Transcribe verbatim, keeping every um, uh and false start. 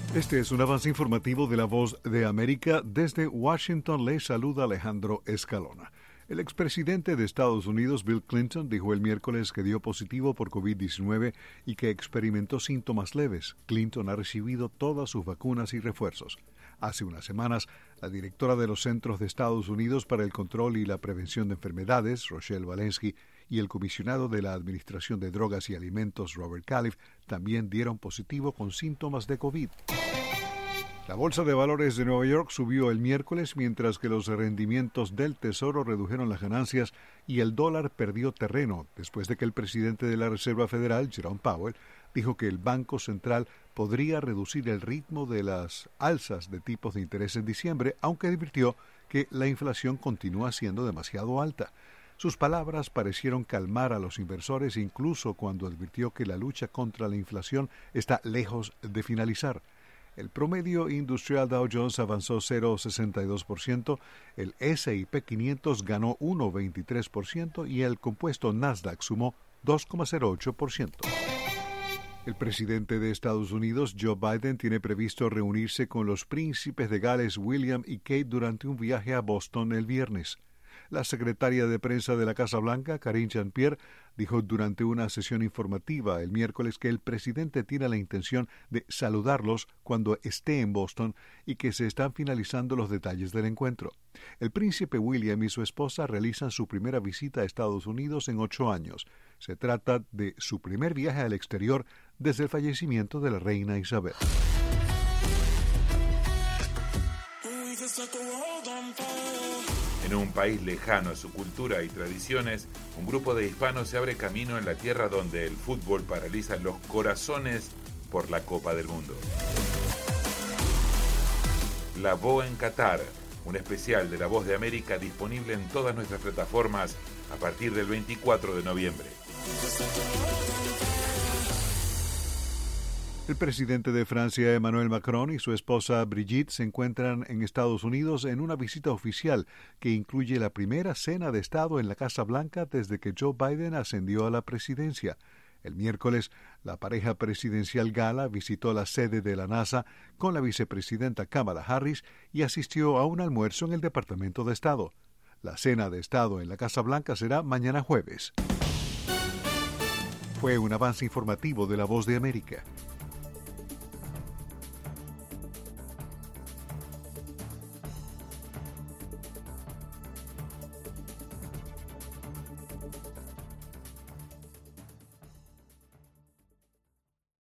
Este es un avance informativo de La Voz de América. Desde Washington le saluda Alejandro Escalona. El expresidente de Estados Unidos, Bill Clinton, dijo el miércoles que dio positivo por COVID diecinueve y que experimentó síntomas leves. Clinton ha recibido todas sus vacunas y refuerzos. Hace unas semanas, la directora de los Centros de Estados Unidos para el Control y la Prevención de Enfermedades, Rochelle Walensky, y el comisionado de la Administración de Drogas y Alimentos, Robert Califf, también dieron positivo con síntomas de COVID. La Bolsa de Valores de Nueva York subió el miércoles, mientras que los rendimientos del Tesoro redujeron las ganancias y el dólar perdió terreno, después de que el presidente de la Reserva Federal, Jerome Powell, dijo que el Banco Central podría reducir el ritmo de las alzas de tipos de interés en diciembre, aunque advirtió que la inflación continúa siendo demasiado alta. Sus palabras parecieron calmar a los inversores, incluso cuando advirtió que la lucha contra la inflación está lejos de finalizar. El promedio industrial Dow Jones avanzó cero coma sesenta y dos por ciento, el ese y pe quinientos ganó uno coma veintitrés por ciento y el compuesto Nasdaq sumó dos coma cero ocho por ciento. El presidente de Estados Unidos, Joe Biden, tiene previsto reunirse con los príncipes de Gales, William y Kate, durante un viaje a Boston el viernes. La secretaria de prensa de la Casa Blanca, Karine Jean-Pierre, dijo durante una sesión informativa el miércoles que el presidente tiene la intención de saludarlos cuando esté en Boston y que se están finalizando los detalles del encuentro. El príncipe William y su esposa realizan su primera visita a Estados Unidos en ocho años. Se trata de su primer viaje al exterior desde el fallecimiento de la reina Isabel. En un país lejano a su cultura y tradiciones, un grupo de hispanos se abre camino en la tierra donde el fútbol paraliza los corazones por la Copa del Mundo. La Voz en Qatar, un especial de La Voz de América disponible en todas nuestras plataformas a partir del veinticuatro de noviembre. El presidente de Francia, Emmanuel Macron, y su esposa Brigitte se encuentran en Estados Unidos en una visita oficial que incluye la primera cena de Estado en la Casa Blanca desde que Joe Biden ascendió a la presidencia. El miércoles, la pareja presidencial gala visitó la sede de la NASA con la vicepresidenta Kamala Harris y asistió a un almuerzo en el Departamento de Estado. La cena de Estado en la Casa Blanca será mañana jueves. Fue un avance informativo de La Voz de América.